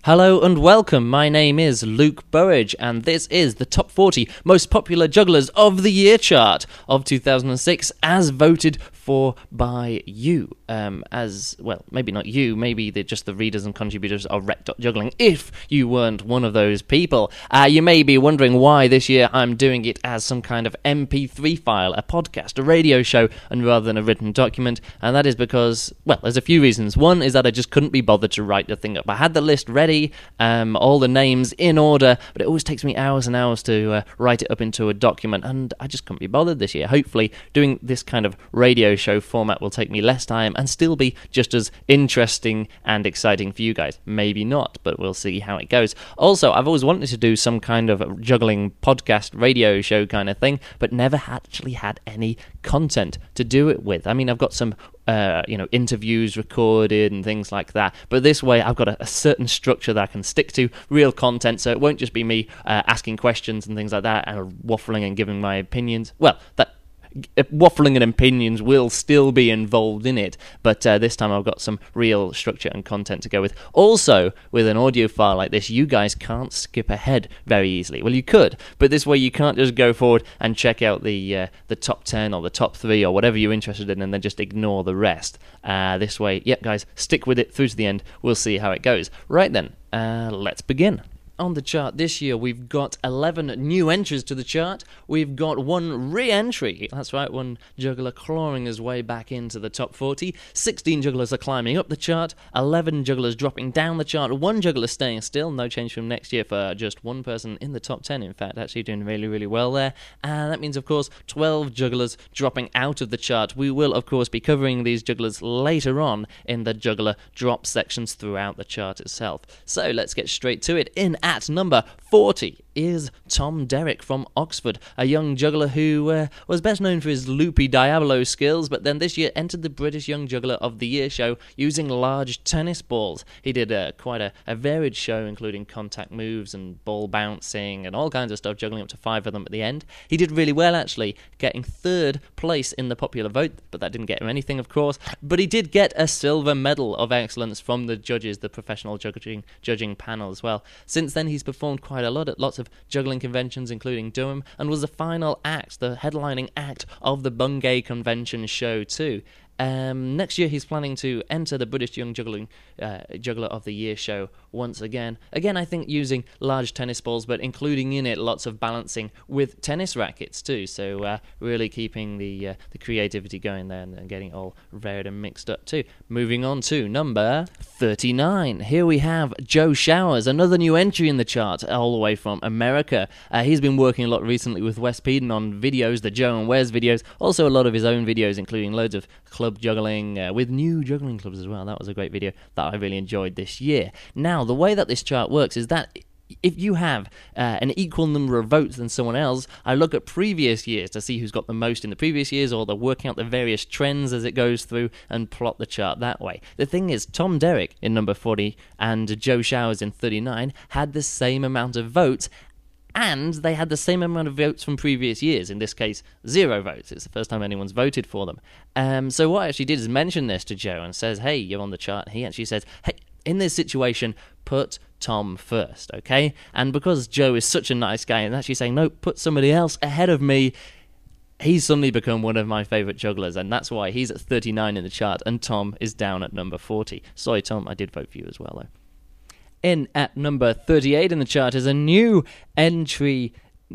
Hello and welcome, my name is Luke Burridge and this is the Top 40 Most Popular Jugglers of the Year chart of 2006 as voted for by you. Maybe not you, maybe just the readers and contributors of Rec.Juggling, if you weren't one of those people. You may be wondering why this year I'm doing it as some kind of MP3 file, a podcast, a radio show, and rather than a written document, and that is because, there's a few reasons. One is that I just couldn't be bothered to write the thing up. I had the list ready, all the names in order, but it always takes me hours and hours to write it up into a document, and I just couldn't be bothered this year. Hopefully, doing this kind of radio show format will take me less time and still be just as interesting and exciting for you guys. Maybe not, but we'll see how it goes. Also, I've always wanted to do some kind of juggling podcast radio show kind of thing, but never actually had any content to do it with. I mean, I've got some interviews recorded and things like that. But this way, I've got a certain structure that I can stick to, real content, so it won't just be me asking questions and things like that and waffling and giving my opinions. Waffling and opinions will still be involved in it, but this time I've got some real structure and content to go with. Also, with an audio file like this, you guys can't skip ahead very easily. Well, you could, but this way you can't just go forward and check out the top 10 or the top 3 or whatever you're interested in and then just ignore the rest. This way, guys, stick with it through to the end. We'll see how it goes. Right then, let's begin. On the chart this year, we've got 11 new entries to the chart. We've got one re-entry. That's right, one juggler clawing his way back into the top 40. 16 jugglers are climbing up the chart. 11 jugglers dropping down the chart. One juggler staying still. No change from next year for just one person in the top 10. In fact, actually doing really, really well there. And that means, of course, 12 jugglers dropping out of the chart. We will, of course, be covering these jugglers later on in the juggler drop sections throughout the chart itself. So let's get straight to it. In at number 40 is Tom Derrick from Oxford, a young juggler who was best known for his loopy Diabolo skills, but then this year entered the British Young Juggler of the Year show using large tennis balls. He did quite a varied show, including contact moves and ball bouncing and all kinds of stuff, juggling up to 5 of them at the end. He did really well, actually, getting 3rd place in the popular vote, but that didn't get him anything, of course. But he did get a silver medal of excellence from the judges, the professional judging panel as well. Since then, he's performed quite a lot at lots of juggling conventions, including Durham, and was the final act, the headlining act of the Bungay Convention show too. Next year he's planning to enter the British Young Juggler of the Year show once again. Again, I think using large tennis balls, but including in it lots of balancing with tennis rackets too. So really keeping the creativity going there and getting it all varied and mixed up too. Moving on to number 39. Here we have Joe Showers, another new entry in the chart, all the way from America. He's been working a lot recently with Wes Peden on videos, the Joe and Wes videos, also a lot of his own videos, including loads of club juggling with new juggling clubs as well. That was a great video that I really enjoyed this year. Now, the way that this chart works is that if you have an equal number of votes than someone else, I look at previous years to see who's got the most in the previous years, or they're working out the various trends as it goes through and plot the chart that way. The thing is, Tom Derrick in number 40 and Joe Showers in 39 had the same amount of votes, and they had the same amount of votes from previous years. In this case, 0 votes. It's the first time anyone's voted for them. So what I actually did is mention this to Joe and says, hey, you're on the chart. He actually says, hey, in this situation, put Tom first, okay? And because Joe is such a nice guy and actually saying, no, put somebody else ahead of me, he's suddenly become one of my favourite jugglers, and that's why he's at 39 in the chart and Tom is down at number 40. Sorry, Tom, I did vote for you as well, though. In at number 38 in the chart is a new entry.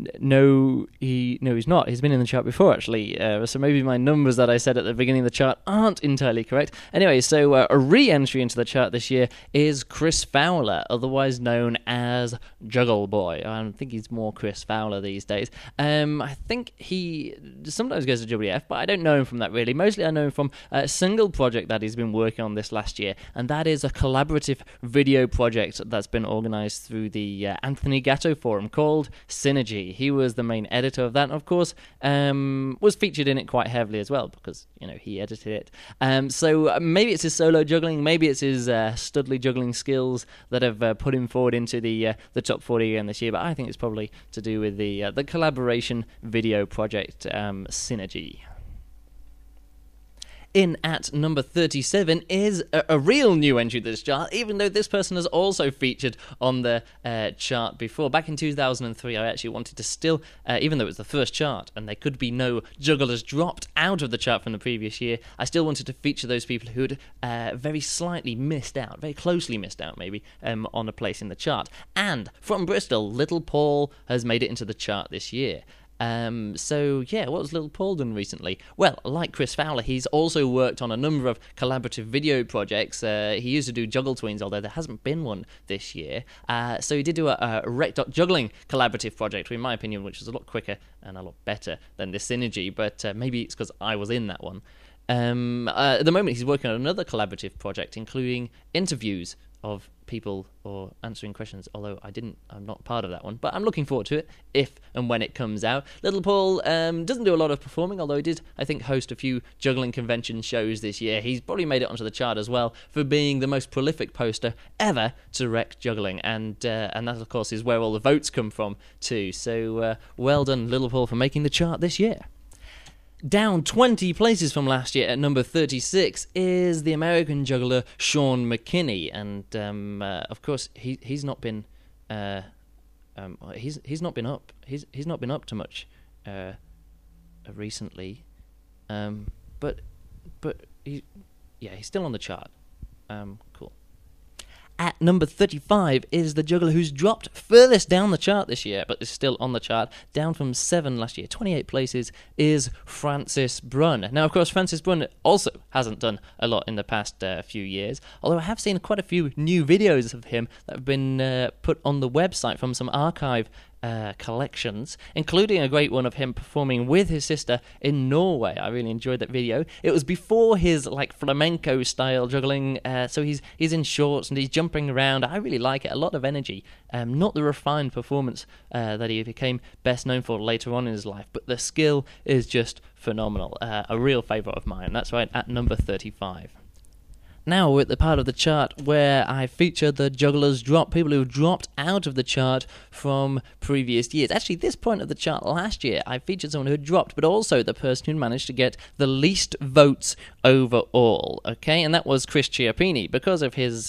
No, he's not. He's been in the chart before, actually. So maybe my numbers that I said at the beginning of the chart aren't entirely correct. Anyway, so a re-entry into the chart this year is Chris Fowler, otherwise known as Juggle Boy. I think he's more Chris Fowler these days. I think he sometimes goes to WF, but I don't know him from that really. Mostly I know him from a single project that he's been working on this last year, and that is a collaborative video project that's been organised through the Anthony Gatto Forum called Synergy. He was the main editor of that, and of course was featured in it quite heavily as well because he edited it. So maybe it's his solo juggling, maybe it's his Studley juggling skills that have put him forward into the top 40 again this year. But I think it's probably to do with the collaboration video project Synergy. In at number 37 is a real new entry to this chart, even though this person has also featured on the chart before. Back in 2003, I actually wanted to still, even though it was the first chart and there could be no jugglers dropped out of the chart from the previous year, I still wanted to feature those people who had very slightly missed out, very closely missed out maybe, on a place in the chart. And from Bristol, Little Paul has made it into the chart this year. So yeah, what has Little Paul done recently? Well, like Chris Fowler, he's also worked on a number of collaborative video projects. He used to do Juggle Tweens, although there hasn't been one this year. So he did do a Rec.Juggling collaborative project, in my opinion, which was a lot quicker and a lot better than this Synergy, but maybe it's because I was in that one. At the moment, he's working on another collaborative project, including interviews of people or answering questions, although I'm not part of that one, but I'm looking forward to it if and when it comes out. Little Paul doesn't do a lot of performing, although he did, I think, host a few juggling convention shows this year. He's probably made it onto the chart as well for being the most prolific poster ever to Rec.Juggling, and that, of course, is where all the votes come from too. So well done, Little Paul, for making the chart this year. Down 20 places from last year at number 36 is the American juggler Sean McKinney, and of course he's not been he's not been up to much recently, but he's still on the chart. Cool. At number 35 is the juggler who's dropped furthest down the chart this year, but is still on the chart, down from 7 last year, 28 places, is Francis Brunn. Now, of course, Francis Brunn also hasn't done a lot in the past few years, although I have seen quite a few new videos of him that have been put on the website from some archive collections, including a great one of him performing with his sister in Norway. I really enjoyed that video. It was before his flamenco style juggling, so he's in shorts and he's jumping around. I really like it. A lot of energy. Not the refined performance that he became best known for later on in his life, but the skill is just phenomenal. A real favourite of mine. That's right, at number 35. Now we're at the part of the chart where I feature the jugglers drop, people who dropped out of the chart from previous years. Actually, this point of the chart last year, I featured someone who had dropped, but also the person who managed to get the least votes overall, okay? And that was Chris Chiappini. Because of his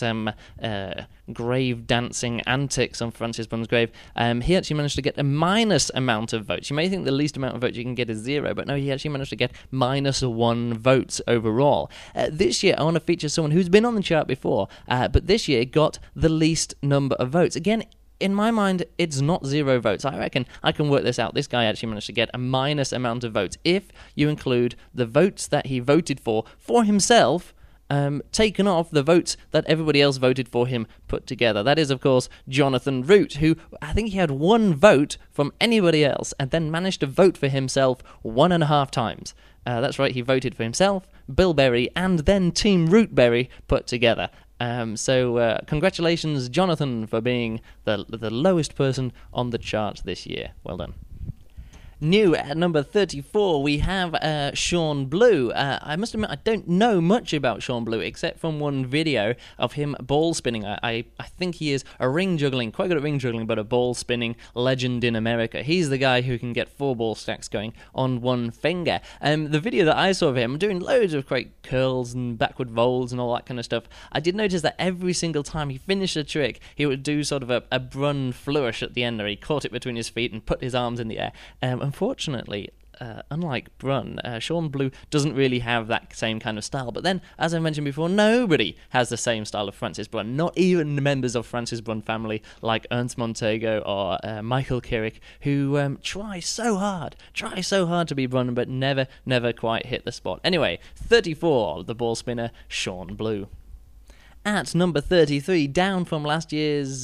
grave dancing antics on Francis Brunn's grave, he actually managed to get a minus amount of votes. You may think the least amount of votes you can get is 0, but no, he actually managed to get -1 votes overall. This year, I want to feature someone who's been on the chart before, but this year got the least number of votes. Again, in my mind, it's not 0 votes. I reckon I can work this out. This guy actually managed to get a minus amount of votes if you include the votes that he voted for himself, taken off the votes that everybody else voted for him put together. That is, of course, Jonathan Root, who I think he had 1 vote from anybody else and then managed to vote for himself 1.5 times. That's right, he voted for himself, Bill Berry, and then Team Rootberry put together. So congratulations, Jonathan, for being the lowest person on the chart this year. Well done. New at number 34, we have Sean Blue. I must admit, I don't know much about Sean Blue, except from one video of him ball spinning. I think he is a ring juggling, quite good at ring juggling, but a ball spinning legend in America. He's the guy who can get 4 ball stacks going on 1 finger. The video that I saw of him doing loads of great curls and backward rolls and all that kind of stuff, I did notice that every single time he finished a trick, he would do sort of a Brunn flourish at the end, where he caught it between his feet and put his arms in the air. Unfortunately, unlike Brunn, Sean Blue doesn't really have that same kind of style. But then, as I mentioned before, nobody has the same style of Francis Brunn. Not even the members of Francis Brunn family like Ernst Montego or Michael Kirik, who try so hard to be Brunn, but never quite hit the spot. Anyway, 34, the ball spinner, Sean Blue. At number 33, down from last year's,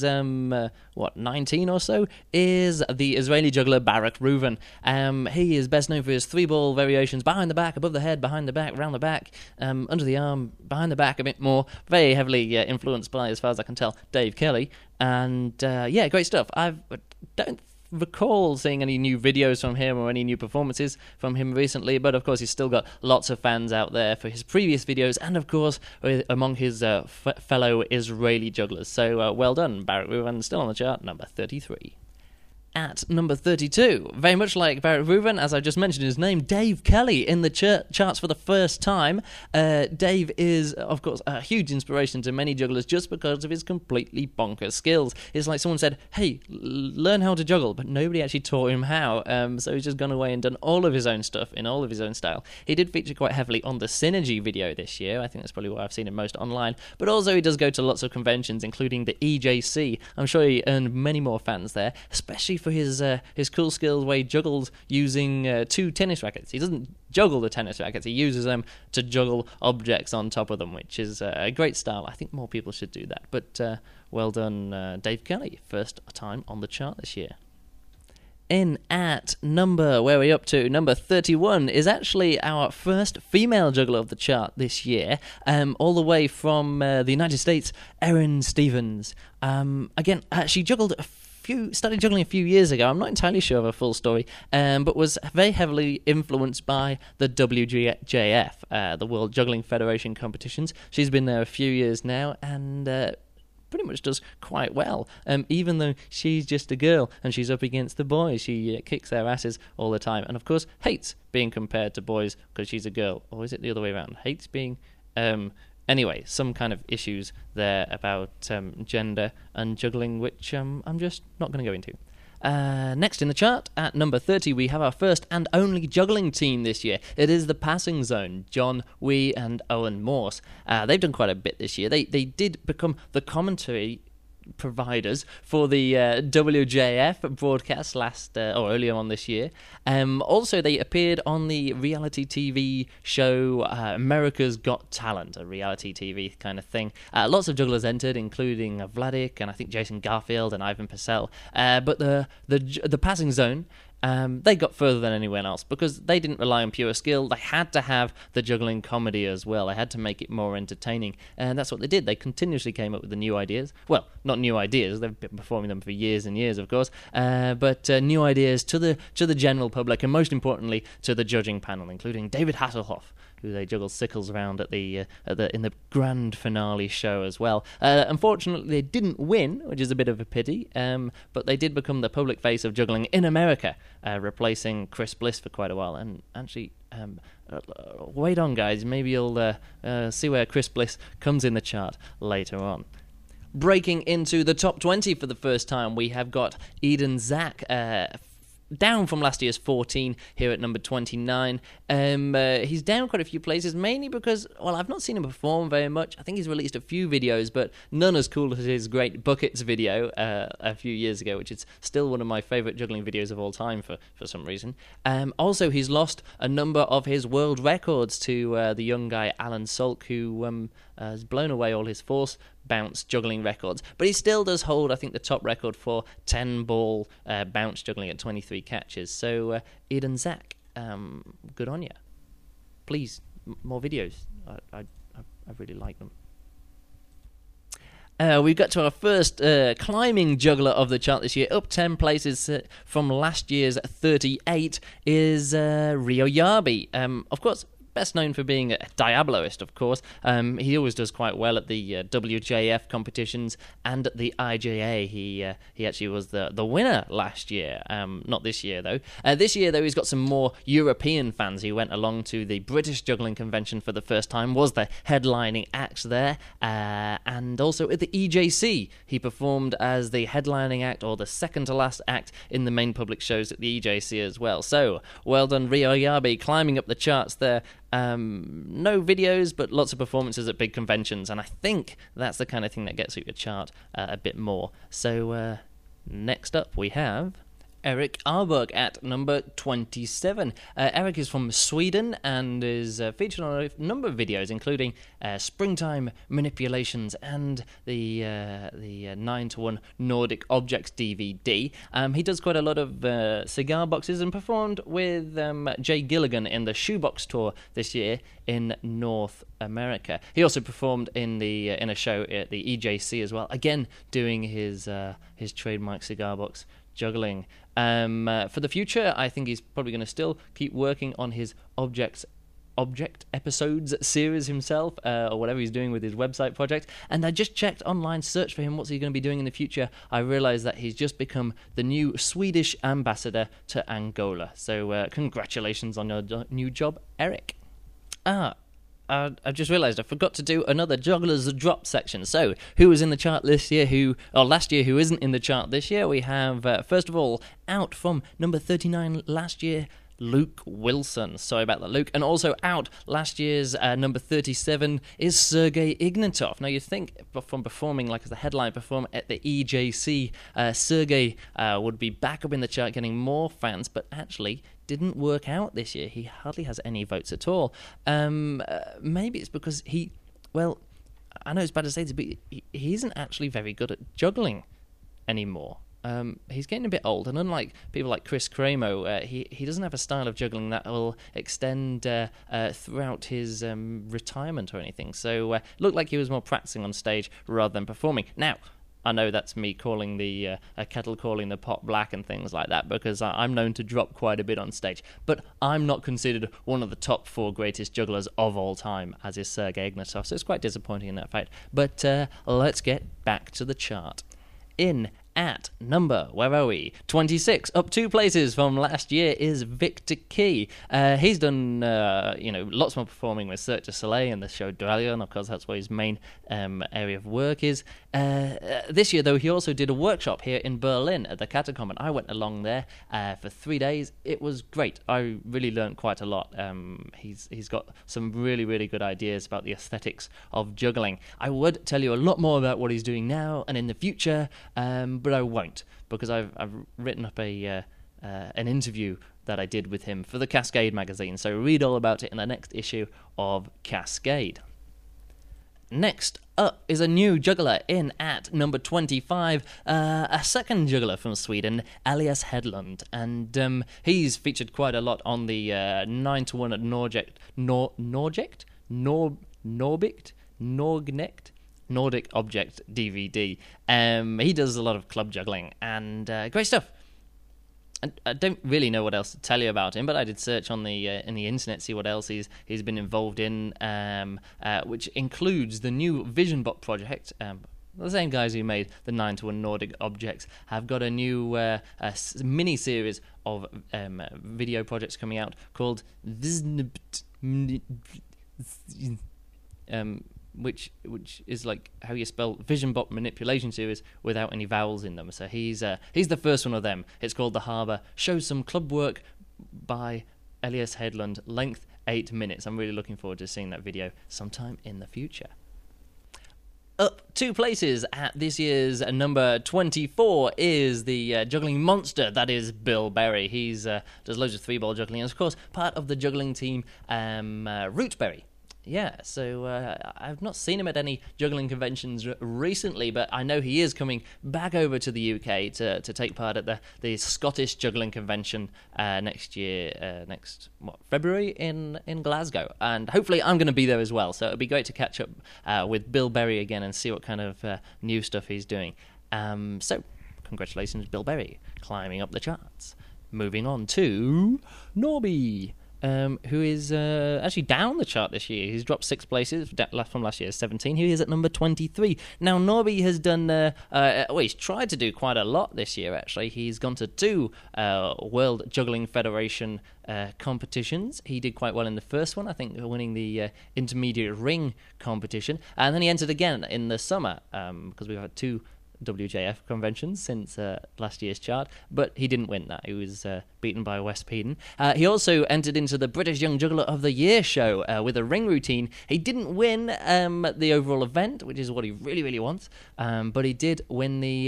19 or so, is the Israeli juggler Barak Reuven. He is best known for his 3-ball variations behind the back, above the head, behind the back, round the back, under the arm, behind the back a bit more. Very heavily influenced by, as far as I can tell, Dave Kelly. And, great stuff. I don't recall seeing any new videos from him or any new performances from him recently, but of course he's still got lots of fans out there for his previous videos and of course among his fellow Israeli jugglers. So well done, Barak Reuven, still on the chart, number 33. at number 32, very much like Barrett Rubin, as I just mentioned his name, Dave Kelly in the charts for the first time. Dave is, of course, a huge inspiration to many jugglers just because of his completely bonkers skills. It's like someone said, hey, learn how to juggle, but nobody actually taught him how, so he's just gone away and done all of his own stuff in all of his own style. He did feature quite heavily on the Synergy video this year. I think that's probably where I've seen him most online, but also he does go to lots of conventions, including the EJC. I'm sure he earned many more fans there, especially for his cool skills where he juggles using 2 tennis rackets. He doesn't juggle the tennis rackets, he uses them to juggle objects on top of them, which is a great style. I think more people should do that. But well done, Dave Kelly, first time on the chart this year. In at where are we up to? Number 31 is actually our first female juggler of the chart this year, all the way from the United States, Erin Stevens. Again, she started juggling a few years ago. I'm not entirely sure of her full story, but was very heavily influenced by the WJF, the World Juggling Federation competitions. She's been there a few years now, and pretty much does quite well. Even though she's just a girl and she's up against the boys, she kicks their asses all the time, and of course hates being compared to boys because she's a girl. Or is it the other way around? Hates being... Anyway, some kind of issues there about gender and juggling, which I'm just not going to go into. Next in the chart, at number 30, we have our first and only juggling team this year. It is the Passing Zone, John Wee and Owen Morse. They've done quite a bit this year. They did become the commentary providers for the WJF broadcast earlier on this year. Also, they appeared on the reality TV show America's Got Talent, a reality TV kind of thing. Lots of jugglers entered, including Vladik and I think Jason Garfield and Ivan Purcell. But the Passing Zone, they got further than anyone else because they didn't rely on pure skill. They had to have the juggling comedy as well. They had to make it more entertaining, and that's what they did. They continuously came up with the new ideas. Well, not new ideas. They've been performing them for years and years, of course. But new ideas to the general public, and most importantly to the judging panel, including David Hasselhoff, who they juggled sickles around in the grand finale show as well. Unfortunately, they didn't win, which is a bit of a pity. But they did become the public face of juggling in America, replacing Chris Bliss for quite a while. And actually, wait on, guys. Maybe you'll see where Chris Bliss comes in the chart later on. Breaking into the top 20 for the first time, we have got Eden Zak, down from last year's 14 here at number 29. He's down quite a few places, mainly because, well, I've not seen him perform very much. I think he's released a few videos, but none as cool as his Great Buckets video a few years ago, which is still one of my favourite juggling videos of all time for some reason. Also, he's lost a number of his world records to the young guy Alan Salk, who has blown away all his force bounce juggling records, but he still does hold, I think, the top record for 10-ball bounce juggling at 23 catches. So Eden Zak, good on you. Please, more videos. I really like them. We've got to our first climbing juggler of the chart this year, up 10 places from last year's 38, is Rio Yabi. Of course, best known for being a Diabloist, of course. He always does quite well at the WJF competitions and at the IJA. He actually was the winner last year. Not this year, though. This year, though, he's got some more European fans. He went along to the British Juggling Convention for the first time, was the headlining act there, and also at the EJC. He performed as the headlining act, or the second-to-last act, in the main public shows at the EJC as well. So, well done, Rio Yabi, climbing up the charts there. No videos, but lots of performances at big conventions, and I think that's the kind of thing that gets you your chart a bit more. So next up we have Eric Arburg at number 27. Eric is from Sweden and is featured on a number of videos, including Springtime Manipulations and the 9-to-1 Nordic Objects DVD. He does quite a lot of cigar boxes and performed with Jay Gilligan in the Shoebox Tour this year in North America. He also performed in a show at the EJC as well, again doing his trademark cigar box juggling. For the future, I think he's probably going to still keep working on his objects object episodes series himself, or whatever he's doing with his website project. And I just checked online, searched for him, what's he going to be doing in the future. I realized that he's just become the new Swedish ambassador to Angola. So congratulations on your new job, Eric. I just realised I forgot to do another Jugglers Drop section. So, who was in the chart last year, who isn't in the chart this year? We have, first of all, out from number 39 last year, Luke Wilson. Sorry about that, Luke. And also out last year's number 37 is Sergei Ignatov. Now, you'd think from performing like as the headline performer at the EJC, Sergei would be back up in the chart getting more fans, but actually didn't work out this year. He hardly has any votes at all. Maybe it's because I know it's bad to say this, but he isn't actually very good at juggling anymore. He's getting a bit old, and unlike people like Chris Cremo, he doesn't have a style of juggling that will extend throughout his retirement or anything. So looked like he was more practicing on stage rather than performing. Now, I know that's me calling the kettle calling the pot black and things like that, because I'm known to drop quite a bit on stage. But I'm not considered one of the top 4 greatest jugglers of all time, as is Sergei Ignatov, so it's quite disappointing in that fact. But let's get back to the chart. In at number, where are we? 26, up 2 places from last year, is Victor Key. He's done, lots more performing with Cirque du Soleil and the show Dralion. Of course, that's where his main area of work is. This year, though, he also did a workshop here in Berlin at the Catacomb, and I went along there for 3 days. It was great. I really learned quite a lot. He's got some really, really good ideas about the aesthetics of juggling. I would tell you a lot more about what he's doing now and in the future, but I won't, because I've written up an interview that I did with him for the Cascade magazine, so read all about it in the next issue of Cascade. Next up is a new juggler in at number 25, a second juggler from Sweden, Elias Hedlund, and he's featured quite a lot on the 9-to-1 at Nordic Object DVD. He does a lot of club juggling, and great stuff. I don't really know what else to tell you about him, but I did search on the in the internet, see what else he's been involved in, which includes the new VisionBot project. The same guys who made the 9-to-1 Nordic Objects have got a new mini-series of video projects coming out called VisionBot, which is like how you spell VisionBot Manipulation Series without any vowels in them. So he's the first one of them. It's called The Harbour. Shows some club work by Elias Hedlund. Length 8 minutes. I'm really looking forward to seeing that video sometime in the future. Up 2 places at this year's number 24 is the juggling monster that is Bill Berry. He's does loads of 3-ball juggling, and of course part of the juggling team Rootberry. Yeah, so I've not seen him at any juggling conventions recently, but I know he is coming back over to the UK to take part at the Scottish Juggling Convention next year, February in Glasgow. And hopefully I'm going to be there as well, so it'll be great to catch up with Bill Berry again and see what kind of new stuff he's doing. So, congratulations, Bill Berry, climbing up the charts. Moving on to Norby, who is actually down the chart this year. He's dropped 6 places from last year's 17. He is at number 23. Now, Norby has done, he's tried to do quite a lot this year, actually. He's gone to 2 World Juggling Federation competitions. He did quite well in the first one, I think, winning the intermediate ring competition. And then he entered again in the summer, because we've had 2 WJF conventions since last year's chart, but he didn't win that. He was beaten by Wes Peden. He also entered into the British Young Juggler of the Year show with a ring routine. He didn't win the overall event, which is what he really, really wants, but he did win the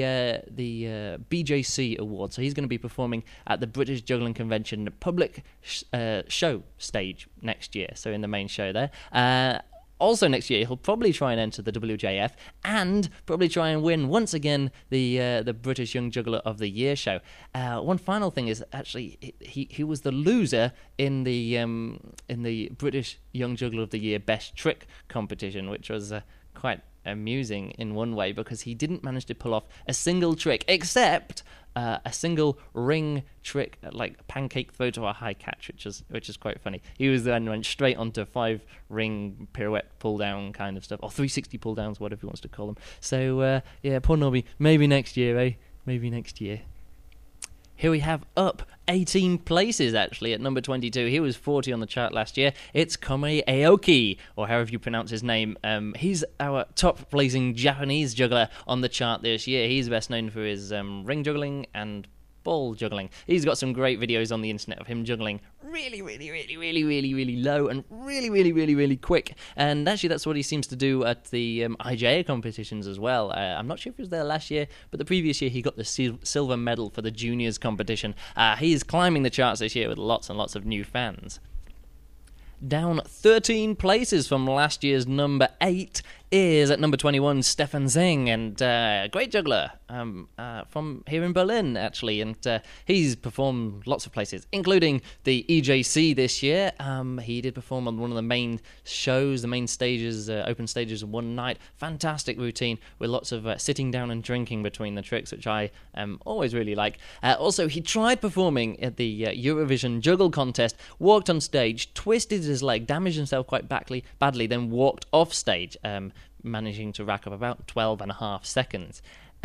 BJC award, so he's going to be performing at the British Juggling Convention public show stage next year, so in the main show there. Also next year, he'll probably try and enter the WJF and probably try and win once again the British Young Juggler of the Year show. One final thing is actually he was the loser in the British Young Juggler of the Year Best Trick competition, which was quite amusing in one way because he didn't manage to pull off a single trick except a single ring trick, like pancake throw to a high catch, which is quite funny. He was then went straight onto 5 ring pirouette pull down kind of stuff, or 360 pull downs, whatever he wants to call them. So yeah, poor Nobby. Maybe next year, eh? Maybe next year. Here we have up 18 places, actually, at number 22. He was 40 on the chart last year. It's Kome Aoki, or however you pronounce his name. He's our top-placing Japanese juggler on the chart this year. He's best known for his ring juggling and ball juggling. He's got some great videos on the internet of him juggling really, really, really, really, really, really low and really, really, really, really quick. And actually, that's what he seems to do at the IJA competitions as well. I'm not sure if he was there last year, but the previous year he got the silver medal for the juniors competition. He is climbing the charts this year with lots and lots of new fans. Down 13 places from last year's number 8 is at number 21 Stefan Zeng, and great juggler from here in Berlin, actually, and he's performed lots of places, including the EJC this year. He did perform on one of the main shows, the main stages, open stages, one night. Fantastic routine with lots of sitting down and drinking between the tricks, which I always really like. Also, he tried performing at the Eurovision Juggle Contest, walked on stage, twisted his leg, damaged himself quite badly, then walked off stage, managing to rack up about 12 and a half seconds.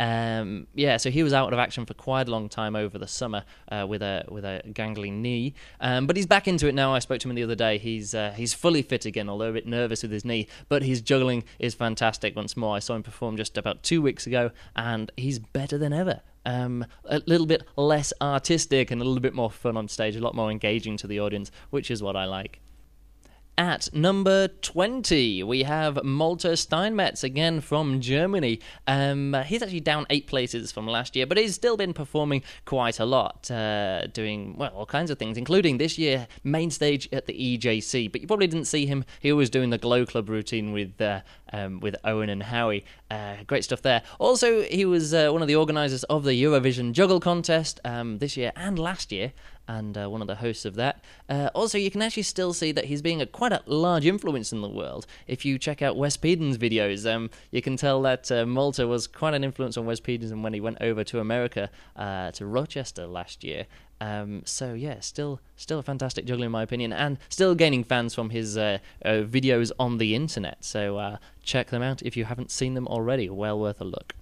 So he was out of action for quite a long time over the summer with a gangly knee, but he's back into it now. I spoke to him the other day. He's fully fit again, although a bit nervous with his knee, but his juggling is fantastic once more. I saw him perform just about 2 weeks ago, and he's better than ever. A little bit less artistic and a little bit more fun on stage, a lot more engaging to the audience, which is what I like. At number 20, we have Malte Steinmetz, again from Germany. He's actually down 8 places from last year, but he's still been performing quite a lot, doing, well, all kinds of things, including this year, main stage at the EJC. But you probably didn't see him. He was doing the Glow Club routine with Owen and Howie. Great stuff there. Also, he was one of the organisers of the Eurovision Juggle Contest this year and last year, and one of the hosts of that. Also, you can actually still see that he's being quite a large influence in the world. If you check out Wes Peden's videos, you can tell that Malte was quite an influence on Wes Peden when he went over to America, to Rochester last year. So yeah, still a fantastic juggler in my opinion, and still gaining fans from his videos on the internet. So check them out if you haven't seen them already. Well worth a look.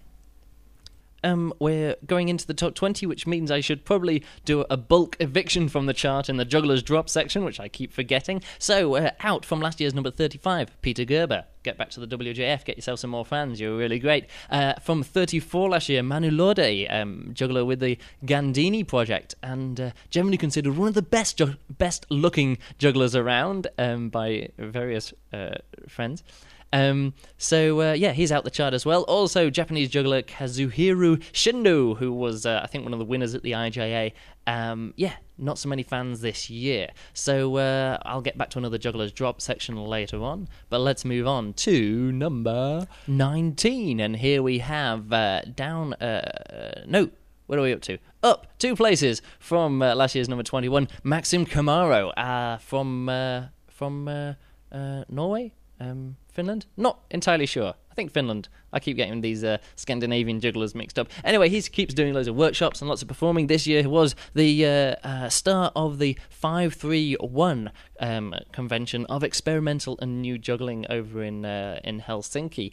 We're going into the top 20, which means I should probably do a bulk eviction from the chart in the Jugglers Drop section, which I keep forgetting. So, out from last year's number 35, Peter Gerber. Get back to the WJF, get yourself some more fans, you're really great. From 34 last year, Manu Lorde, juggler with the Gandini project, and generally considered one of the best-looking jugglers around by various friends. He's out the chart as well. Also, Japanese juggler Kazuhiro Shindo, who was, I think, one of the winners at the IJA. Not so many fans this year. So I'll get back to another Jugglers Drop section later on. But let's move on to number 19. And here we have what are we up to? Up 2 places from last year's number 21, Maxim Kamaro from Norway? Finland? Not entirely sure. I think Finland. I keep getting these Scandinavian jugglers mixed up. Anyway, he keeps doing loads of workshops and lots of performing. This year he was the star of the 531 convention of experimental and new juggling over in Helsinki.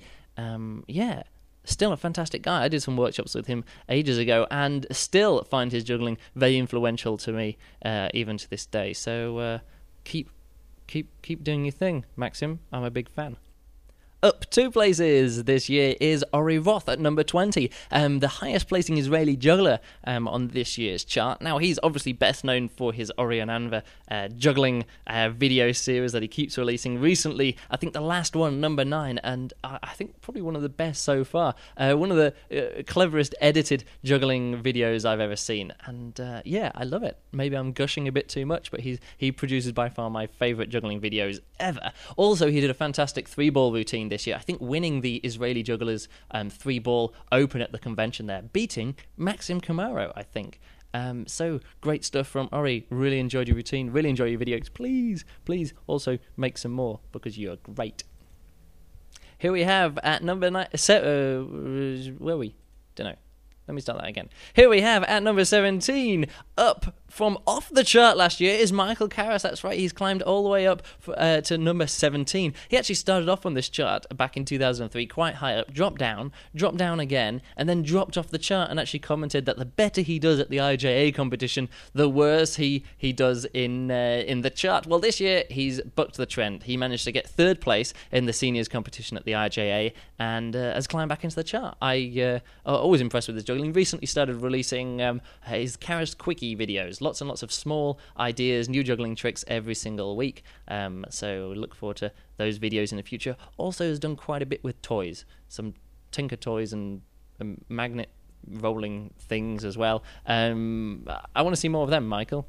Still a fantastic guy. I did some workshops with him ages ago and still find his juggling very influential to me even to this day. So keep doing your thing, Maxim. I'm a big fan. Up 2 places this year is Ori Roth at number 20, the highest placing Israeli juggler on this year's chart. Now, he's obviously best known for his Ori and Anva juggling video series that he keeps releasing. Recently, I think the last one, number 9, and I think probably one of the best so far. One of the cleverest edited juggling videos I've ever seen. And I love it. Maybe I'm gushing a bit too much, but he produces by far my favourite juggling videos ever. Also, he did a fantastic 3-ball routine this year, I think winning the Israeli jugglers 3-ball open at the convention there, beating Maxim Kamaro, I think. So great stuff from Ori. Really enjoyed your routine, really enjoy your videos. Please also make some more because you're great. Here we have at number 9. Where are we? Don't know. Let me start that again. Here we have at number 17, up from off the chart last year, is Michael Carras. That's right, he's climbed all the way up to number 17. He actually started off on this chart back in 2003, quite high up, dropped down again, and then dropped off the chart and actually commented that the better he does at the IJA competition, the worse he does in the chart. Well, this year, he's bucked the trend. He managed to get third place in the seniors competition at the IJA and has climbed back into the chart. I'm always impressed with his juggling. Recently started releasing his Carras Quickie videos. Lots and lots of small ideas, new juggling tricks every single week. So look forward to those videos in the future. Also has done quite a bit with toys. Some Tinker toys and magnet rolling things as well. I want to see more of them, Michael.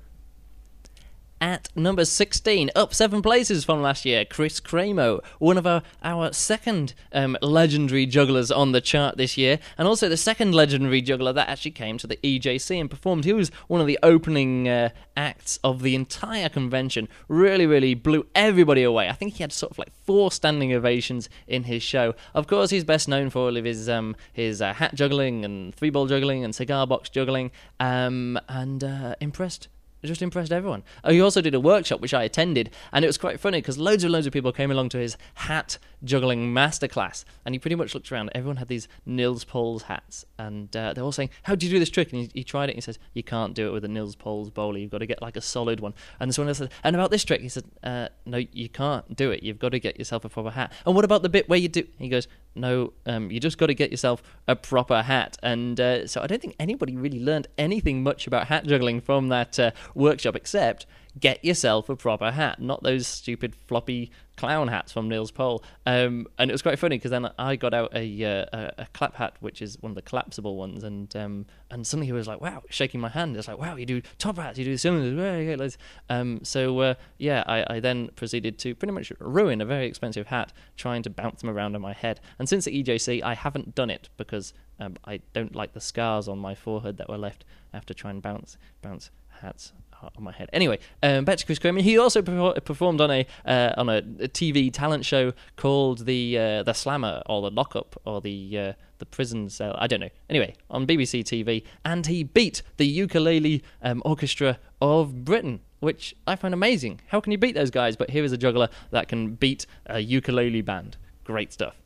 At number 16, up 7 places from last year, Chris Cramo, one of our second legendary jugglers on the chart this year, and also the second legendary juggler that actually came to the EJC and performed. He was one of the opening acts of the entire convention, really blew everybody away. I think he had sort of like 4 standing ovations in his show. Of course, he's best known for all of his hat juggling and 3-ball juggling and cigar box juggling, and just impressed everyone. He also did a workshop which I attended, and it was quite funny because loads of people came along to his hat juggling masterclass, and he pretty much looked around. Everyone had these Nils Pols hats, and they're all saying, "How do you do this trick?" And he tried it, and he says, "You can't do it with a Nils Pols bowler. You've got to get like a solid one." And someone else said, "And about this trick?" He said, "No, you can't do it. You've got to get yourself a proper hat." "And what about the bit where you do?" He goes, "No, you just got to get yourself a proper hat." And so I don't think anybody really learned anything much about hat juggling from that workshop, except get yourself a proper hat, not those stupid floppy clown hats from Nils Pol. And it was quite funny because then I got out a clap hat, which is one of the collapsible ones, and suddenly he was like, "Wow," shaking my hand. It's like, "Wow, you do top hats, you do cylinders." I then proceeded to pretty much ruin a very expensive hat trying to bounce them around on my head. And since the EJC, I haven't done it because I don't like the scars on my forehead that were left after trying to bounce hats on my head. Anyway, back to Chris Cramo. He also performed on a TV talent show called the Slammer or the Lockup or the Prison Cell. I don't know. Anyway, on BBC TV, and he beat the Ukulele Orchestra of Britain, which I find amazing. How can you beat those guys? But here is a juggler that can beat a ukulele band. Great stuff.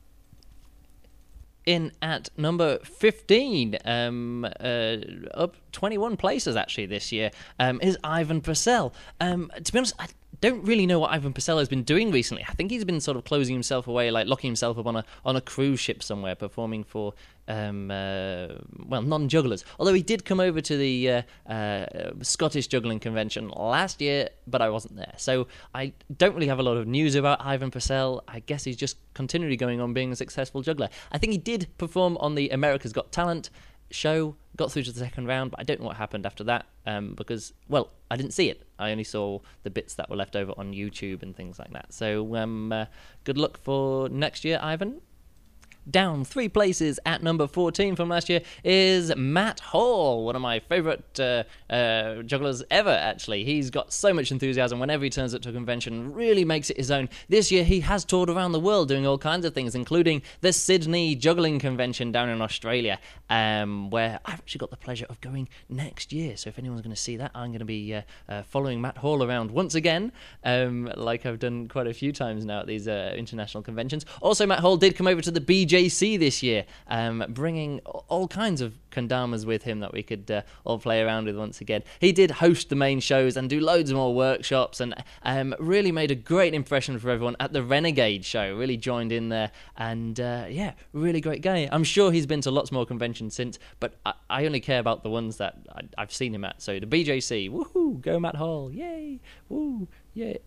In at number 15, up 21 places actually this year, is Ivan Purcell. To be honest, I don't really know what Ivan Purcell has been doing recently. I think he's been sort of closing himself away, like locking himself up on a cruise ship somewhere, performing for non-jugglers. Although he did come over to the Scottish Juggling Convention last year, but I wasn't there. So I don't really have a lot of news about Ivan Purcell. I guess he's just continually going on being a successful juggler. I think he did perform on the America's Got Talent show, got through to the second round, but I don't know what happened after that because, well, I didn't see it. I only saw the bits that were left over on YouTube and things like that. So good luck for next year, Ivan. Down 3 places at number 14 from last year is Matt Hall, one of my favourite jugglers ever, actually. He's got so much enthusiasm whenever he turns up to a convention, really makes it his own. This year he has toured around the world doing all kinds of things, including the Sydney Juggling Convention down in Australia, where I've actually got the pleasure of going next year. So if anyone's going to see that, I'm going to be following Matt Hall around once again, like I've done quite a few times now at these international conventions. Also, Matt Hall did come over to the BJC this year, bringing all kinds of kendamas with him that we could all play around with once again. He did host the main shows and do loads more workshops, and really made a great impression for everyone at the Renegade show. Really joined in there, and really great guy. I'm sure he's been to lots more conventions since, but I only care about the ones that I've seen him at. So the BJC, woohoo, go Matt Hall, yay, woo, yeah.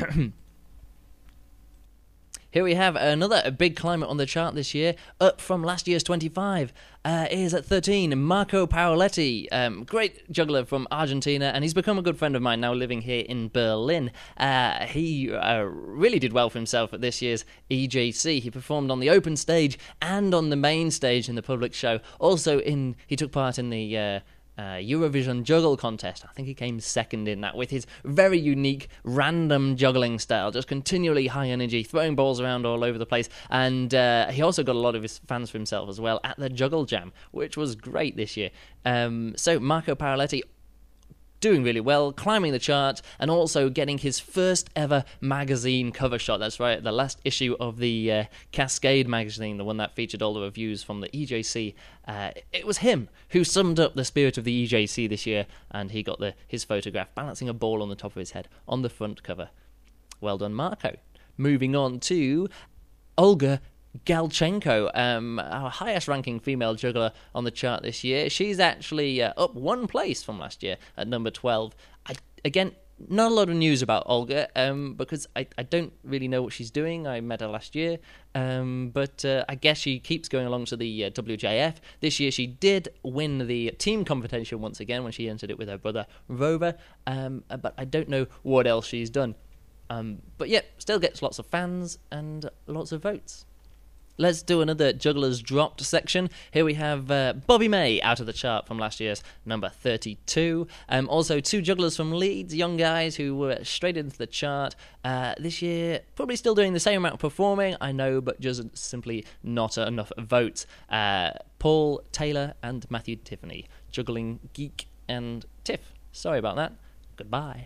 Here we have another big climber on the chart this year, up from last year's 25. Is at 13, Marco Paoletti, great juggler from Argentina, and he's become a good friend of mine now living here in Berlin. He really did well for himself at this year's EJC. He performed on the open stage and on the main stage in the public show. Also, he took part in the Eurovision Juggle Contest. I think he came second in that with his very unique random juggling style, just continually high energy, throwing balls around all over the place. And he also got a lot of his fans for himself as well at the Juggle Jam, which was great this year. So Marco Paraletti doing really well, climbing the chart, and also getting his first ever magazine cover shot. That's right, the last issue of the Cascade magazine, the one that featured all the reviews from the EJC. It was him who summed up the spirit of the EJC this year, and he got his photograph balancing a ball on the top of his head on the front cover. Well done, Marco. Moving on to Olga Galchenko, our highest-ranking female juggler on the chart this year. She's actually up one place from last year at number 12. Again, not a lot of news about Olga, because I don't really know what she's doing. I met her last year, but I guess she keeps going along to the WJF. This year she did win the team competition once again when she entered it with her brother Rover, but I don't know what else she's done. But yeah, still gets lots of fans and lots of votes. Let's do another Jugglers Dropped section. Here we have Bobby May out of the chart from last year's number 32. Also, two jugglers from Leeds, young guys who were straight into the chart. This year, probably still doing the same amount of performing, I know, but just simply not enough votes. Paul Taylor and Matthew Tiffany, Juggling Geek and Tiff. Sorry about that. Goodbye.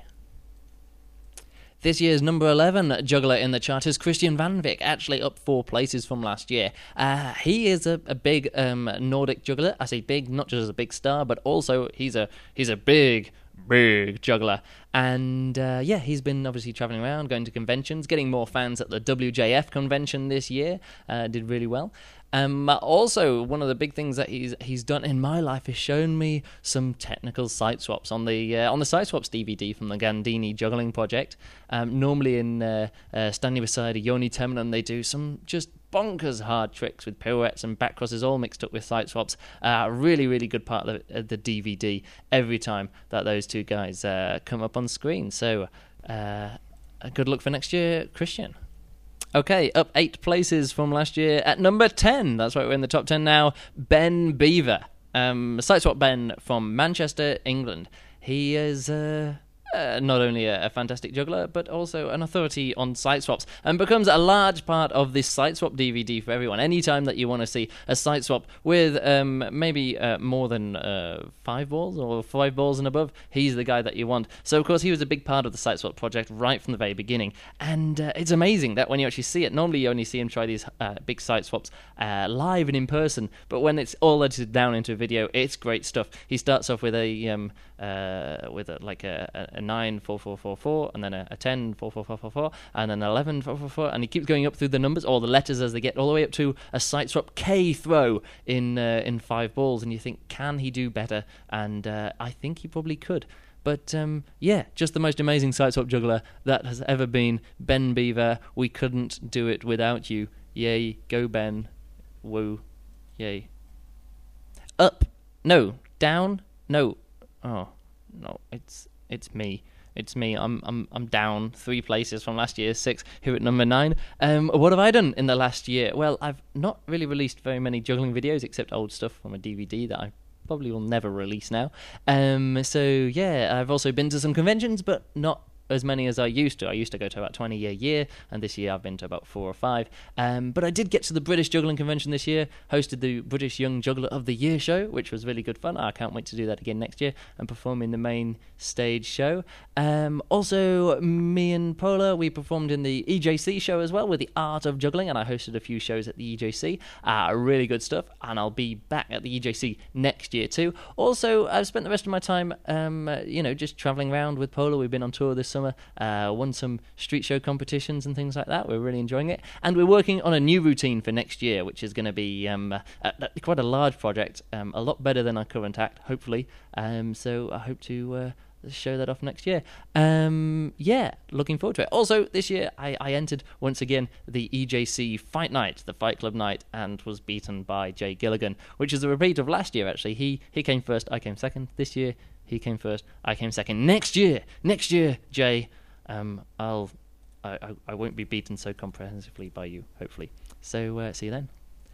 This year's number 11 juggler in the chart is Christian Van Vik, actually up 4 places from last year. He is a big Nordic juggler. I say big, not just as a big star, but also he's a big juggler. And yeah, he's been obviously travelling around, going to conventions, getting more fans at the WJF convention this year. Did really well. Also, one of the big things that he's done in my life is shown me some technical site swaps on the site swaps DVD from the Gandini Juggling Project. Normally in standing beside a Yoni Temanan, they do some just bonkers hard tricks with pirouettes and back crosses all mixed up with site swaps. Really, really good part of the DVD every time that those two guys come up on screen. So, good luck for next year, Christian. Okay, up 8 places from last year at number 10. That's right, we're in the top 10 now. Ben Beaver. Site swap Ben from Manchester, England. He is not only a fantastic juggler, but also an authority on site swaps, and becomes a large part of this site swap DVD for everyone. Anytime that you want to see a site swap with maybe more than 5 balls or 5 balls and above, he's the guy that you want. So, of course, he was a big part of the site swap project right from the very beginning, and it's amazing that when you actually see it, normally you only see him try these big site swaps live and in person, but when it's all edited down into a video, it's great stuff. He starts off with a 9 4 4 4 4, and then a 10 4 4 4 4 4, and then 11 4 4 4, and he keeps going up through the numbers or the letters as they get all the way up to a site swap K throw in 5 balls, and you think, can he do better? And I think he probably could. But yeah, just the most amazing site swap juggler that has ever been. Ben Beaver, we couldn't do it without you. Yay, go Ben. Woo. Yay. Up. No. Down. No. Oh no, it's me. It's me. I'm down 3 places from last year, 6 here at number 9. What have I done in the last year? Well, I've not really released very many juggling videos except old stuff from a DVD that I probably will never release now. So yeah, I've also been to some conventions, but not as many as I used to. I used to go to about 20 a year, and this year I've been to about 4 or 5. But I did get to the British Juggling Convention this year, hosted the British Young Juggler of the Year show, which was really good fun. I can't wait to do that again next year and perform in the main stage show. Also, me and Paula, we performed in the EJC show as well with the Art of Juggling, and I hosted a few shows at the EJC. Really good stuff, and I'll be back at the EJC next year too. Also, I've spent the rest of my time, just travelling around with Paula. We've been on tour this summer, won some street show competitions and things like that. We're really enjoying it, and we're working on a new routine for next year, which is going to be quite a large project, a lot better than our current act, hopefully. So I hope to show that off next year. Yeah, looking forward to it. Also, this year I entered once again the EJC Fight Night, the Fight Club night, and was beaten by Jay Gilligan, which is a repeat of last year actually. He came first, I came second. This year he came first, I came second. Next year, Jay, I won't be beaten so comprehensively by you, hopefully. So see you then.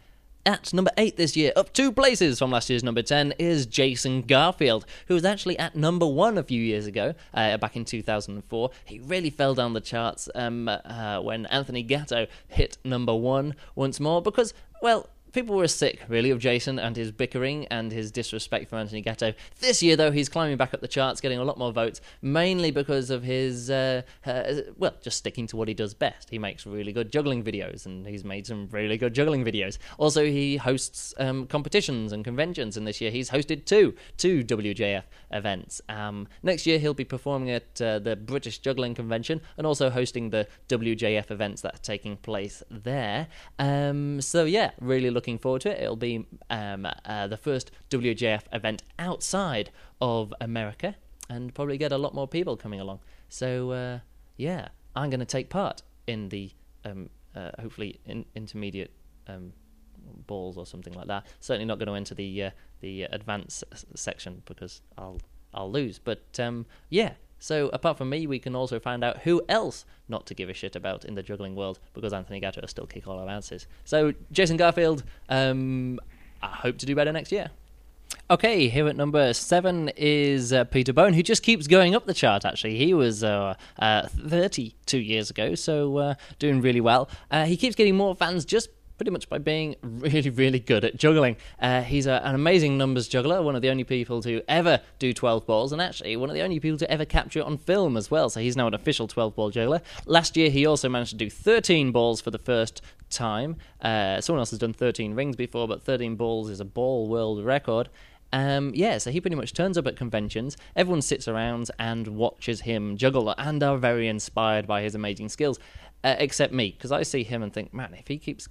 At number 8 this year, up 2 places from last year's number 10, is Jason Garfield, who was actually at number 1 a few years ago, back in 2004. He really fell down the charts when Anthony Gatto hit number 1 once more because, well, people were sick, really, of Jason and his bickering and his disrespect for Anthony Gatto. This year, though, he's climbing back up the charts, getting a lot more votes, mainly because of his, just sticking to what he does best. He makes really good juggling videos, and he's made some really good juggling videos. Also, he hosts competitions and conventions, and this year he's hosted two WJF events. Next year, he'll be performing at the British Juggling Convention and also hosting the WJF events that are taking place there. So, yeah, really looking forward to it. It'll be the first WJF event outside of America and probably get a lot more people coming along. So, I'm going to take part in the hopefully intermediate balls or something like that. Certainly not going to enter the advanced section because I'll lose. But, so apart from me, we can also find out who else not to give a shit about in the juggling world because Anthony Gatto will still kick all our asses. So Jason Garfield, I hope to do better next year. Okay, here at number 7 is Peter Bone, who just keeps going up the chart, actually. He was 32 years ago, so doing really well. He keeps getting more fans just pretty much by being really, really good at juggling. He's an amazing numbers juggler, one of the only people to ever do 12 balls, and actually one of the only people to ever capture it on film as well, so he's now an official 12-ball juggler. Last year, he also managed to do 13 balls for the first time. Someone else has done 13 rings before, but 13 balls is a ball world record. So he pretty much turns up at conventions, everyone sits around and watches him juggle and are very inspired by his amazing skills. Except me, because I see him and think, man, if he keeps,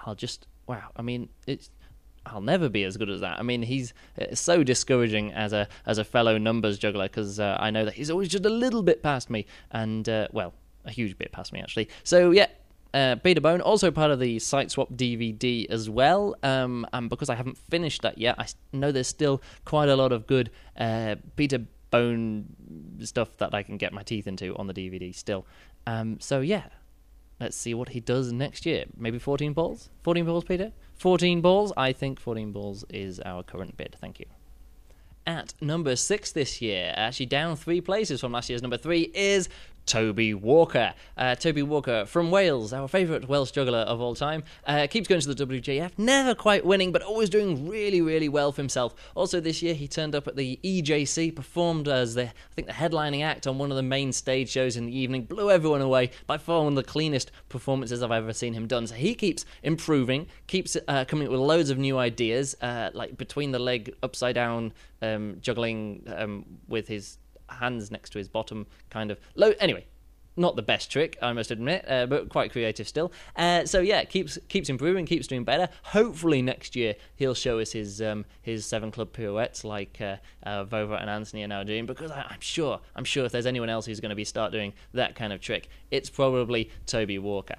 I'll never be as good as that. I mean, he's so discouraging as a fellow numbers juggler, because I know that he's always just a little bit past me, and, a huge bit past me, actually. So, yeah, Peter Bone, also part of the Site Swap DVD as well, and because I haven't finished that yet, I know there's still quite a lot of good Peter Bone stuff that I can get my teeth into on the DVD still. So, yeah. Let's see what he does next year. Maybe 14 balls? 14 balls, Peter? 14 balls? I think 14 balls is our current bid. Thank you. At number 6 this year, actually down 3 places from last year's number 3, is Toby Walker. Toby Walker from Wales, our favourite Welsh juggler of all time, keeps going to the WJF, never quite winning, but always doing really, really well for himself. Also this year, he turned up at the EJC, performed as the headlining act on one of the main stage shows in the evening, blew everyone away, by far one of the cleanest performances I've ever seen him done. So he keeps improving, keeps coming up with loads of new ideas, like between the leg, upside down, juggling with his hands next to his bottom, kind of low. Anyway, not the best trick, I must admit, but quite creative still. So yeah, keeps improving, keeps doing better. Hopefully next year he'll show us his 7 club pirouettes like Vova and Anthony are now doing, because I'm sure if there's anyone else who's going to start doing that kind of trick, it's probably Toby Walker.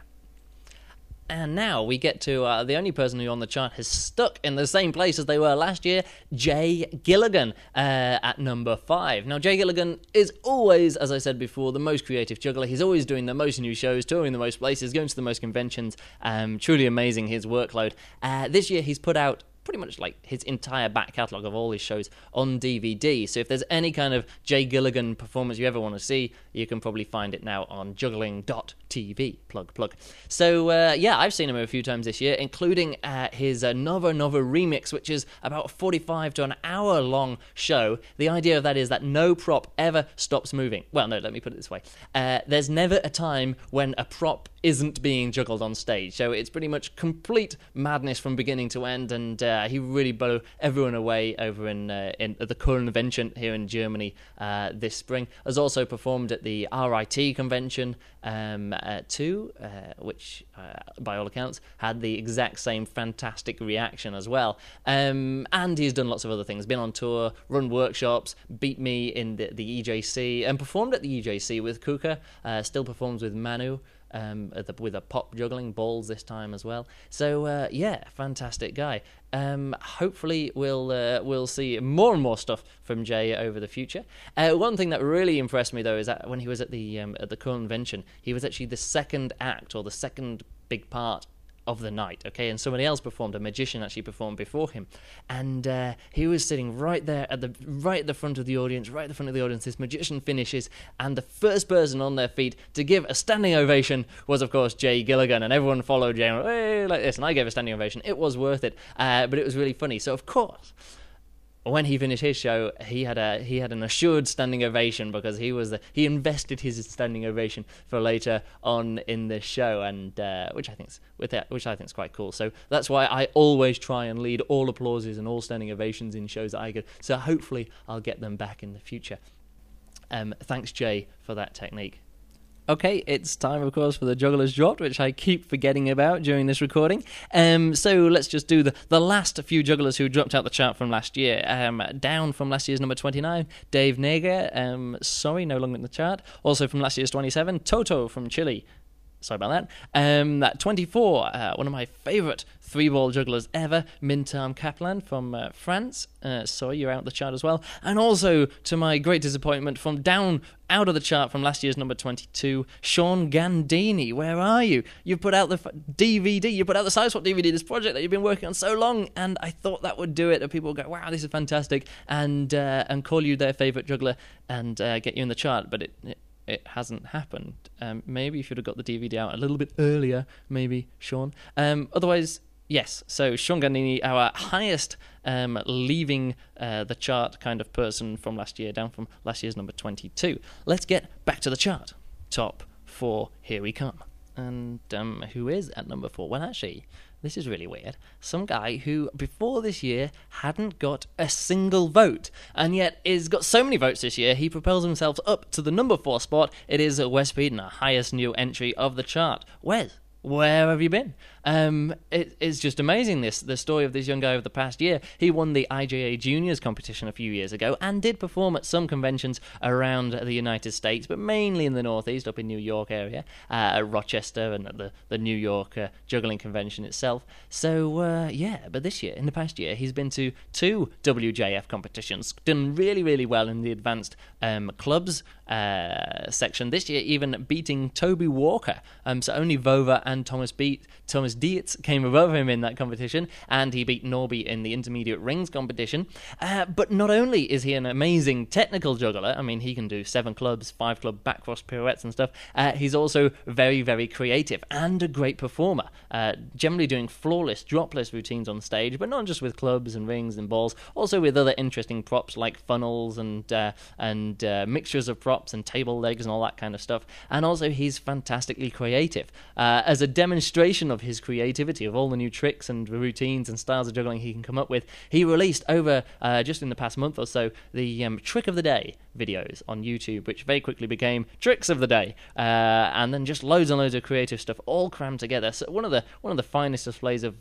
And now we get to the only person who on the chart has stuck in the same place as they were last year, Jay Gilligan, at number 5. Now, Jay Gilligan is always, as I said before, the most creative juggler. He's always doing the most new shows, touring the most places, going to the most conventions. Truly amazing, his workload. This year he's put out pretty much like his entire back catalogue of all his shows on DVD. So if there's any kind of Jay Gilligan performance you ever want to see, you can probably find it now on juggling.tv. Plug. So, I've seen him a few times this year, including his Nova remix, which is about 45 to an hour long show. The idea of that is that no prop ever stops moving. Well, no, let me put it this way. There's never a time when a prop isn't being juggled on stage. So it's pretty much complete madness from beginning to end, and he really blew everyone away over in the convention here in Germany this spring. Has also performed at the RIT convention too, which by all accounts had the exact same fantastic reaction as well. And he's done lots of other things, been on tour, run workshops, beat me in the EJC, and performed at the EJC with Kuka, still performs with Manu. With a pop juggling balls this time as well. So fantastic guy. Hopefully we'll see more and more stuff from Jay over the future. One thing that really impressed me though is that when he was at the convention, he was actually the second act or the second big part of the night, okay, and somebody else performed. A magician actually performed before him, and he was sitting right there at the front of the audience. Right at the front of the audience, this magician finishes, and the first person on their feet to give a standing ovation was, of course, Jay Gilligan, and everyone followed Jay like this, and I gave a standing ovation. It was worth it, but it was really funny. So of course, when he finished his show, he had an assured standing ovation, because he invested his standing ovation for later on in the show, and which I think's quite cool. So that's why I always try and lead all applauses and all standing ovations in shows that I get. So hopefully I'll get them back in the future. Thanks, Jay, for that technique. Okay, it's time, of course, for the Jugglers Dropped, which I keep forgetting about during this recording. So let's just do the last few jugglers who dropped out the chart from last year. Down from last year's number 29, Dave Nager, no longer in the chart. Also from last year's 27, Toto from Chile. Sorry about that. At 24, one of my favourite three-ball jugglers ever, Mintam Kaplan from France. Sorry, you're out the chart as well. And also, to my great disappointment, from down out of the chart from last year's number 22, Sean Gandini. Where are you? You put out the DVD, you put out the Sideswap DVD, this project that you've been working on so long, and I thought that would do it. And people would go, wow, this is fantastic, and call you their favourite juggler and get you in the chart, but it hasn't happened. Maybe you should have got the DVD out a little bit earlier, maybe, Sean. Otherwise, yes. So Sean Gandini, our highest leaving the chart kind of person from last year, down from last year's number 22. Let's get back to the chart. Top 4, here we come. And who is at number 4? Well, actually, this is really weird. Some guy who, before this year, hadn't got a single vote, and yet has got so many votes this year, he propels himself up to the number 4 spot. It is Wes Beaton, our highest new entry of the chart. Wes, where have you been? It's just amazing, the story of this young guy over the past year. He won the IJA Juniors competition a few years ago and did perform at some conventions around the United States, but mainly in the Northeast, up in New York area, Rochester, and at the New York Juggling Convention itself. So, but this year, in the past year, he's been to 2 WJF competitions, done really, really well in the advanced clubs section. This year, even beating Toby Walker. So only Vova and Thomas Dietz came above him in that competition, and he beat Norby in the intermediate rings competition. But not only is he an amazing technical juggler, I mean, he can do 7 clubs, 5 club back cross pirouettes and stuff, he's also very, very creative and a great performer, generally doing flawless, dropless routines on stage, but not just with clubs and rings and balls, also with other interesting props like funnels and mixtures of props and table legs and all that kind of stuff. And also, he's fantastically creative. As a demonstration of his creativity, of all the new tricks and routines and styles of juggling he can come up with, he released over, just in the past month or so, the Trick of the Day videos on YouTube, which very quickly became Tricks of the Day, and then just loads and loads of creative stuff all crammed together. So one of the finest displays of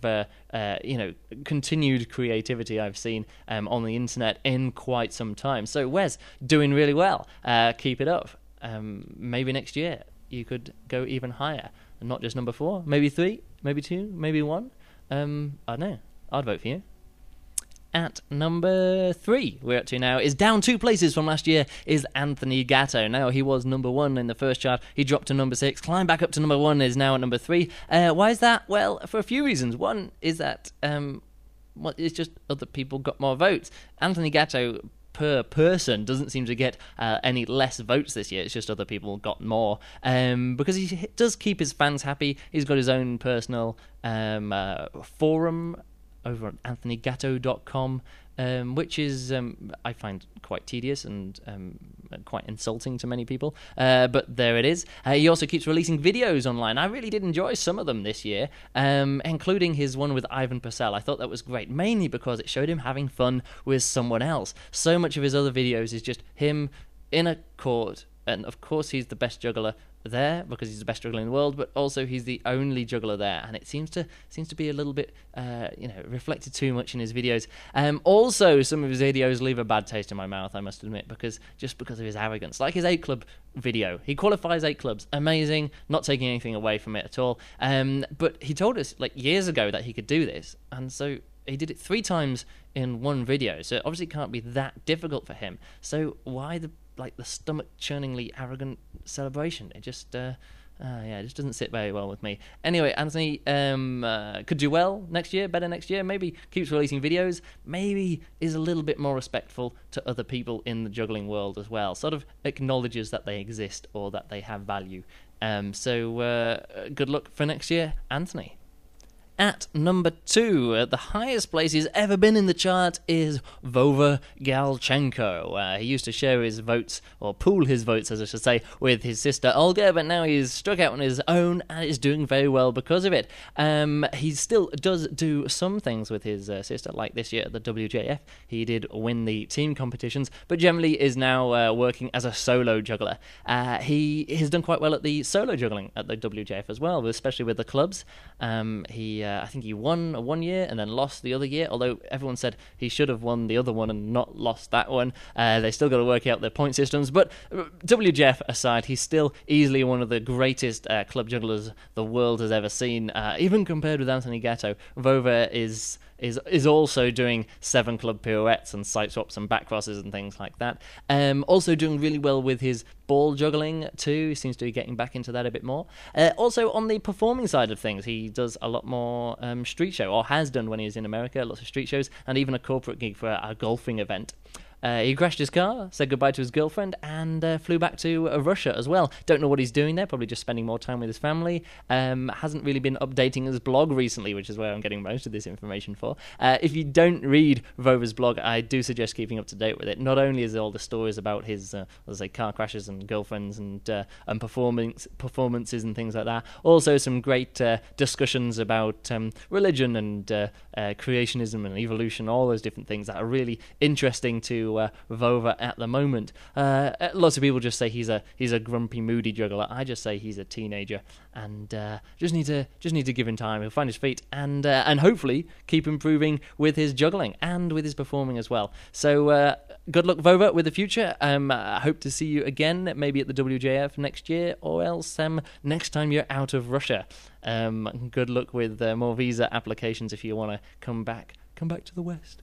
continued creativity I've seen on the internet in quite some time. So Wes, doing really well. Keep it up. Maybe next year you could go even higher, and not just number 4, maybe 3, maybe 2, maybe 1. I don't know. I'd vote for you. At number 3, we're up to now, is down 2 places from last year, is Anthony Gatto. Now, he was number 1 in the first chart. He dropped to number 6, climbed back up to number 1, is now at number 3. Why is that? Well, for a few reasons. One is that it's just other people got more votes. Anthony Gatto per person doesn't seem to get any less votes this year. It's just other people got more, because he does keep his fans happy. He's got his own personal forum over at anthonygatto.com, which is, I find, quite tedious and quite insulting to many people, but there it is. He also keeps releasing videos online. I really did enjoy some of them this year, including his one with Ivan Purcell. I thought that was great, mainly because it showed him having fun with someone else. So much of his other videos is just him in a court, and of course he's the best juggler there because he's the best juggler in the world, but also he's the only juggler there, and it seems to be a little bit reflected too much in his videos. Also, some of his videos leave a bad taste in my mouth, I must admit, because of his arrogance. Like his 8 club video, he qualifies 8 clubs, amazing, not taking anything away from it at all. But he told us like years ago that he could do this, and so he did it 3 times in one video. So it obviously can't be that difficult for him. So why the stomach churningly arrogant celebration? It just Yeah, it just doesn't sit very well with me. Anyway, Anthony could do well next year, better next year. Maybe keeps releasing videos. Maybe is a little bit more respectful to other people in the juggling world as well. Sort of acknowledges that they exist or that they have value. So good luck for next year, Anthony. At number 2, the highest place he's ever been in the chart is Vova Galchenko. He used to share his votes, or pool his votes, as I should say, with his sister Olga, but now he's struck out on his own and is doing very well because of it. He still does do some things with his sister, like this year at the WJF. He did win the team competitions, but generally is now working as a solo juggler. He has done quite well at the solo juggling at the WJF as well, especially with the clubs. I think he won one year and then lost the other year, although everyone said he should have won the other one and not lost that one. They still got to work out their point systems, but WJF aside, he's still easily one of the greatest club jugglers the world has ever seen, even compared with Anthony Gatto. Vova is also doing 7 club pirouettes and side swaps and back crosses and things like that. Also doing really well with his ball juggling too. He seems to be getting back into that a bit more. Also on the performing side of things, he does a lot more street show, or has done when he was in America, lots of street shows, and even a corporate gig for a golfing event. He crashed his car, said goodbye to his girlfriend, and flew back to Russia as well. Don't know what he's doing there, probably just spending more time with his family. Hasn't really been updating his blog recently, which is where I'm getting most of this information for. If you don't read Vova's blog, I do suggest keeping up to date with it. Not only is there all the stories about his car crashes and girlfriends and performances and things like that, also some great discussions about religion and creationism and evolution, all those different things that are really interesting to Vova at the moment. Lots of people just say he's a grumpy, moody juggler. I just say he's a teenager, and just need to give him time. He'll find his feet and hopefully keep improving with his juggling and with his performing as well. So good luck, Vova, with the future. I hope to see you again, maybe at the WJF next year, or else next time you're out of Russia. Good luck with more visa applications if you want to come back to the West.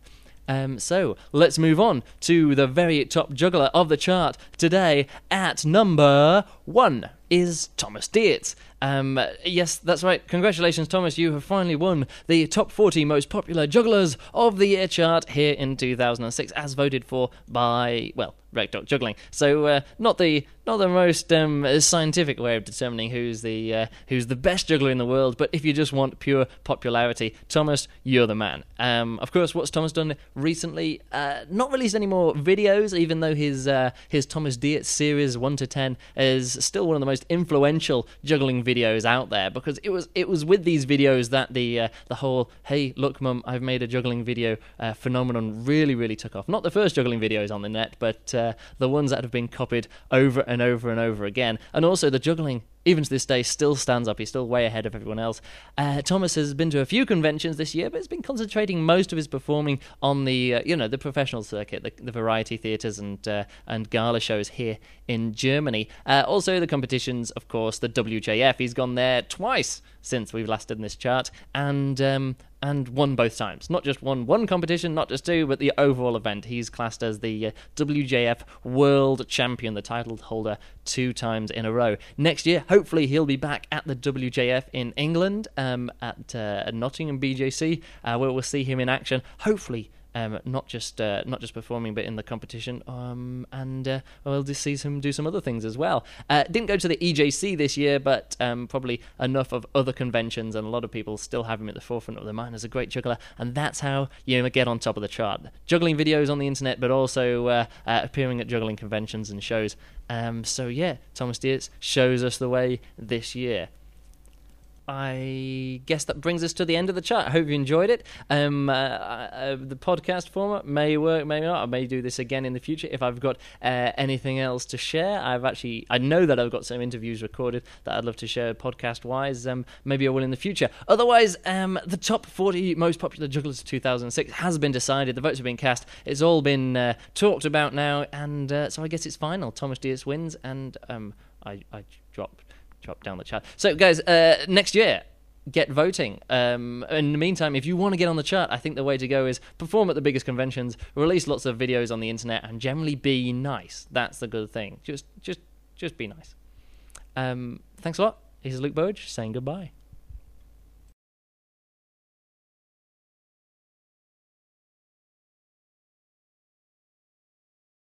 So let's move on to the very top juggler of the chart today. At number 1 is Thomas Dietz. Yes, that's right. Congratulations, Thomas. You have finally won the top 40 most popular jugglers of the year chart here in 2006, as voted for by, well, Rec.Doc Juggling. So not the most scientific way of determining who's the best juggler in the world, but if you just want pure popularity, Thomas, you're the man. Of course, what's Thomas done recently? Not released any more videos, even though his Thomas Dietz series 1 to 10 is still one of the most influential juggling videos out there, because it was with these videos that the whole "Hey, look, Mum, I've made a juggling video" phenomenon really took off. Not the first juggling videos on the net, but the ones that have been copied over and over and over again. And also the juggling, even to this day, still stands up. He's still way ahead of everyone else. Thomas has been to a few conventions this year, but has been concentrating most of his performing on the the professional circuit, the variety theatres and gala shows here in Germany. Also the competitions, of course, the WJF. He's gone there twice since we've last done this chart, and won both times. Not just won one competition, not just 2, but the overall event. He's classed as the WJF World Champion, the title holder 2 times in a row. Next year, hopefully, he'll be back at the WJF in England, at Nottingham BJC, where we'll see him in action. Hopefully, not just performing, but in the competition, and we'll just see him do some other things as well. Didn't go to the EJC this year, but probably enough of other conventions, and a lot of people still have him at the forefront of their mind as a great juggler, and that's how you get on top of the chart. Juggling videos on the internet, but also appearing at juggling conventions and shows. So yeah, Thomas Dietz shows us the way this year. I guess that brings us to the end of the chat. I hope you enjoyed it. The podcast format may work, may not. I may do this again in the future if I've got anything else to share. I know that I've got some interviews recorded that I'd love to share podcast-wise. Maybe I will in the future. Otherwise, the top 40 most popular jugglers of 2006 has been decided. The votes have been cast. It's all been talked about now, and so I guess it's final. Thomas Dietz wins, and I dropped down the chart. So, guys, next year, get voting. In the meantime, if you want to get on the chart, I think the way to go is perform at the biggest conventions, release lots of videos on the internet, and generally be nice. That's the good thing. Just be nice. Thanks a lot. Here's Luke Burridge saying goodbye.